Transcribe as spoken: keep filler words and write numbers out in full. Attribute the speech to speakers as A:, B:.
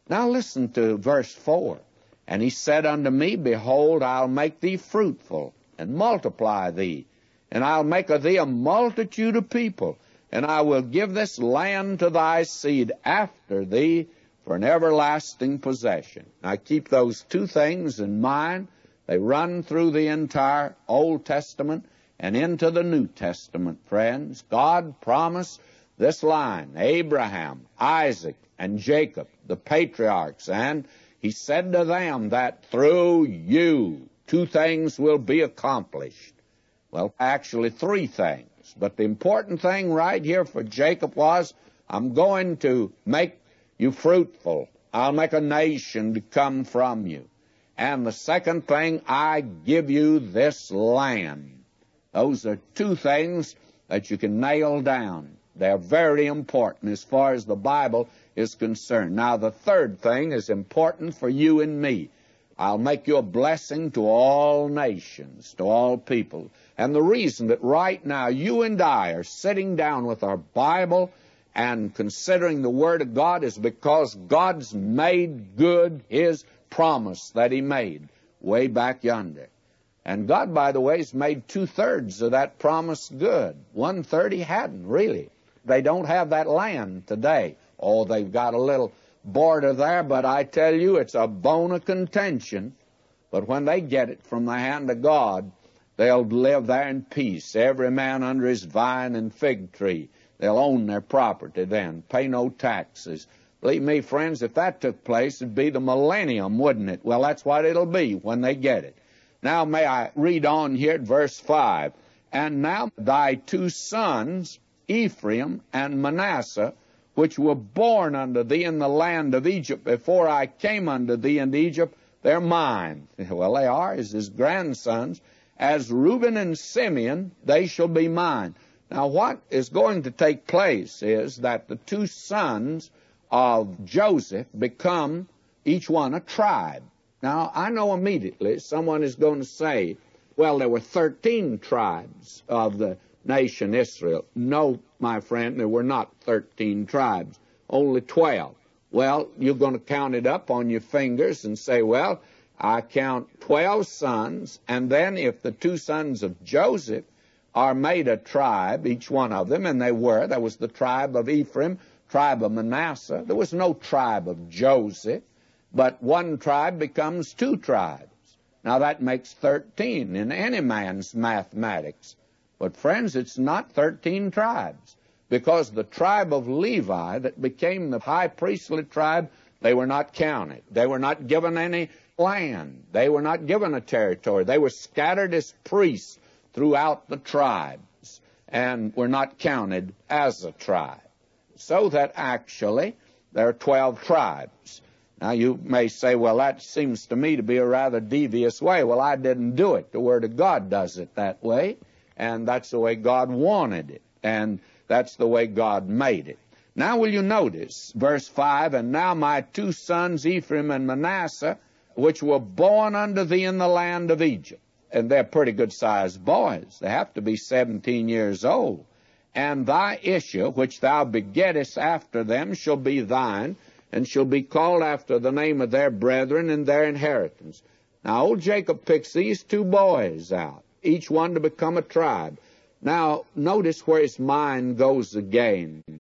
A: Now listen to verse four. And he said unto me, Behold, I'll make thee fruitful, and multiply thee, and I'll make of thee a multitude of people, and I will give this land to thy seed after thee for an everlasting possession. Now keep those two things in mind. They run through the entire Old Testament and into the New Testament, friends. God promised this line, Abraham, Isaac, and Jacob, the patriarchs, and he said to them that through you two things will be accomplished. Well, actually three things. But the important thing right here for Jacob was, I'm going to make you fruitful. I'll make a nation to come from you. And the second thing, I give you this land. Those are two things that you can nail down. They're very important as far as the Bible is concerned. Now, the third thing is important for you and me. I'll make you a blessing to all nations, to all people. And the reason that right now you and I are sitting down with our Bible and considering the Word of God is because God's made good His promise that He made way back yonder. And God, by the way, has made two-thirds of that promise good. One-third He hadn't, really. They don't have that land today. Oh, they've got a little border there, but I tell you, it's a bone of contention. But when they get it from the hand of God, they'll live there in peace, every man under his vine and fig tree. They'll own their property then, pay no taxes. Believe me, friends, if that took place, it'd be the millennium, wouldn't it? Well, that's what it'll be when they get it. Now, may I read on here at verse five. And now thy two sons, Ephraim and Manasseh, which were born unto thee in the land of Egypt before I came unto thee into Egypt, they're mine. Well, they are, as his grandsons. As Reuben and Simeon, they shall be mine. Now, what is going to take place is that the two sons of Joseph become each one a tribe. Now, I know immediately someone is going to say, well, there were thirteen tribes of the nation Israel. No, my friend, there were not thirteen tribes, only twelve. Well, you're going to count it up on your fingers and say, well, I count twelve sons, and then if the two sons of Joseph are made a tribe, each one of them, and they were, there was the tribe of Ephraim, tribe of Manasseh. There was no tribe of Joseph, but one tribe becomes two tribes. Now that makes thirteen in any man's mathematics. But friends, it's not thirteen tribes, because the tribe of Levi that became the high priestly tribe, they were not counted. They were not given any land. They were not given a territory. They were scattered as priests throughout the tribes and were not counted as a tribe. So that actually there are twelve tribes. Now you may say, well, that seems to me to be a rather devious way. Well, I didn't do it. The Word of God does it that way, and that's the way God wanted it, and that's the way God made it. Now will you notice, verse five, and now my two sons, Ephraim and Manasseh, which were born unto thee in the land of Egypt. And they're pretty good-sized boys. They have to be seventeen years old. And thy issue, which thou begettest after them, shall be thine, and shall be called after the name of their brethren and their inheritance. Now old Jacob picks these two boys out, each one to become a tribe. Now notice where his mind goes again.